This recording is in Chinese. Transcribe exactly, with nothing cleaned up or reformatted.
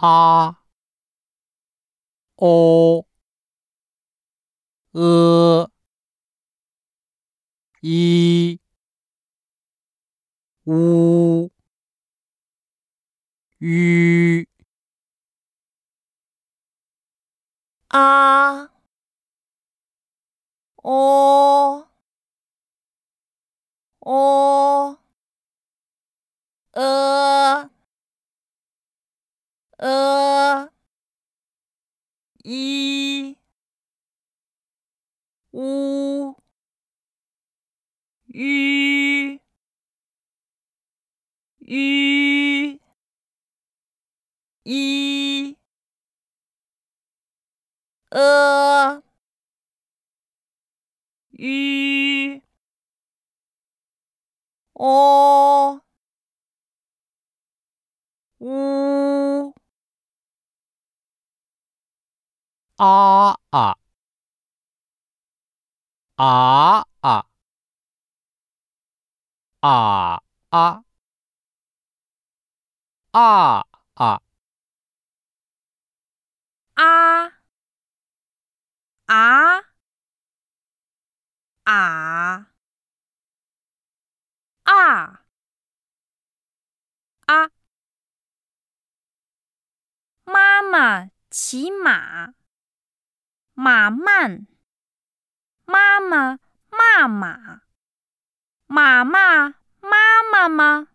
啊哦呃一乌吁啊哦哦呃呃一乌吁吁一呃吁哦乌啊啊啊啊啊啊啊啊啊啊啊啊啊！妈妈骑马，马慢，妈妈骂马，马骂妈妈吗？